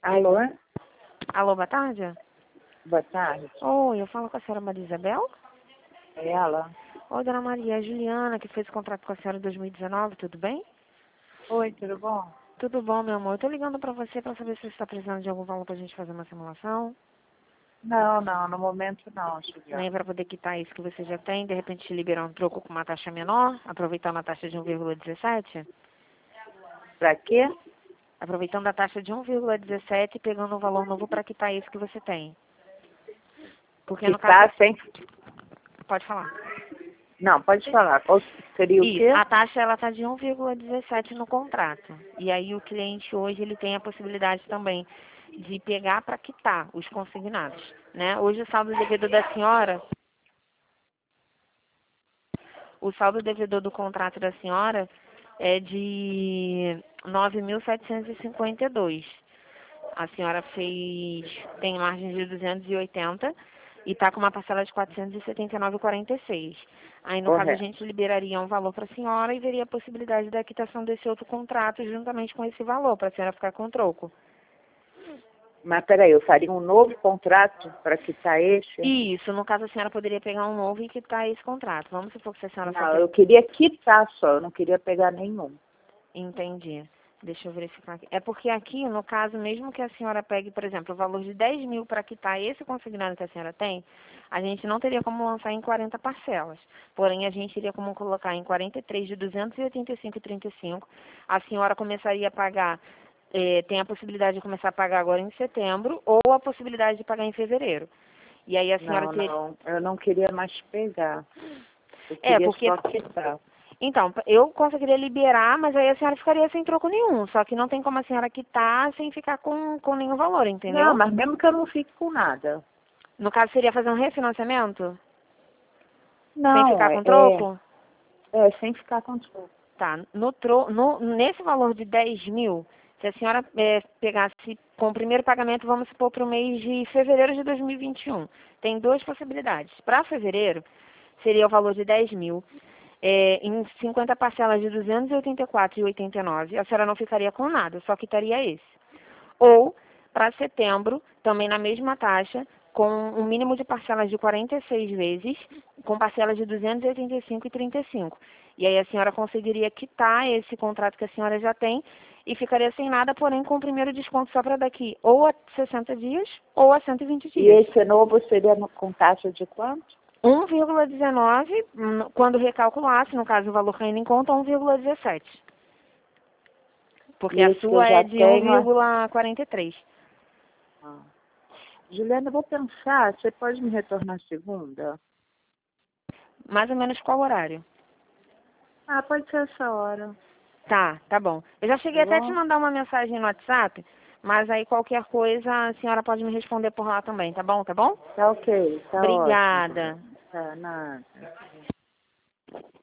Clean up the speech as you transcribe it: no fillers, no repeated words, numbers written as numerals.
Alô? Alô, boa tarde? Boa tarde. Oi, eu falo com a senhora Maria Isabel? É ela? Oi, dona Maria, é a Juliana, que fez o contrato com a senhora em 2019, tudo bem? Oi, tudo bom? Tudo bom, meu amor. Eu tô ligando pra você pra saber se você está precisando de algum valor pra gente fazer uma simulação, Não, no momento não, nem Juliana. pra poder quitar isso que você já tem, de repente te liberar um troco com uma taxa menor, aproveitando a taxa de 1,17? Pra quê? Aproveitando a taxa de 1,17 e pegando um valor novo pra quitar isso que você tem. Porque Que no caso... tá sem... Pode falar. Não, pode falar. Qual seria o Isso, quê? a taxa ela está de 1,17 no contrato. E aí o cliente hoje ele tem a possibilidade também de pegar para quitar os consignados, né? Hoje o saldo devedor do contrato da senhora é de 9.752. A senhora tem margem de 280 e está com uma parcela de 479,46. Aí, no caso, a Correto. gente liberaria um valor para a senhora e veria a possibilidade da quitação desse outro contrato juntamente com esse valor, para a senhora ficar com troco. Mas peraí, eu faria um novo contrato para quitar este? Isso, no caso, a senhora poderia pegar um novo e quitar esse contrato. Vamos supor que se a senhora for... Não, eu queria quitar só, eu não queria pegar nenhum. Entendi. Deixa eu verificar aqui. É porque aqui, no caso, mesmo que a senhora pegue, por exemplo, o valor de 10 mil para quitar esse consignado que a senhora tem, a gente não teria como lançar em 40 parcelas. Porém, a gente iria como colocar em 43 de 285,35. A senhora começaria a pagar, tem a possibilidade de começar a pagar agora em setembro ou a possibilidade de pagar em fevereiro. E aí a senhora ter... Não, eu não queria mais pegar. Eu É, queria porque só quitar. então, eu conseguiria liberar, mas aí a senhora ficaria sem troco nenhum. Só que não tem como a senhora quitar sem ficar com nenhum valor, Não, entendeu? mas mesmo que eu não fique com nada. No caso, seria fazer um refinanciamento? Sem Não, ficar com troco? sem ficar com tudo. Tá. Nesse valor de 10 mil, se a senhora pegasse com o primeiro pagamento, vamos supor, para o mês de fevereiro de 2021, tem duas possibilidades. Para fevereiro, seria o valor de 10 mil. Em 50 parcelas de 284,89, a senhora não ficaria com nada, só quitaria esse. Ou, para setembro, também na mesma taxa, com um mínimo de parcelas de 46 vezes, com parcelas de 285,35. E aí a senhora conseguiria quitar esse contrato que a senhora já tem e ficaria sem nada, porém com o primeiro desconto só para daqui ou a 60 dias ou a 120 E dias. esse novo seria com taxa de quanto? 1,19, quando recalculasse, no caso o valor caindo em conta, 1,17. Porque E a esse que eu sua é já de tenho... 1,43. Ah. Juliana, eu vou pensar, você pode me retornar segunda? Mais ou menos qual horário? Ah, pode ser essa hora, Tá bom. Eu já cheguei tá até a te bom? mandar uma mensagem no WhatsApp, mas aí qualquer coisa a senhora pode me responder por lá também, tá bom? Tá bom? Tá ok, tá ótimo. Obrigada. Tá, nada.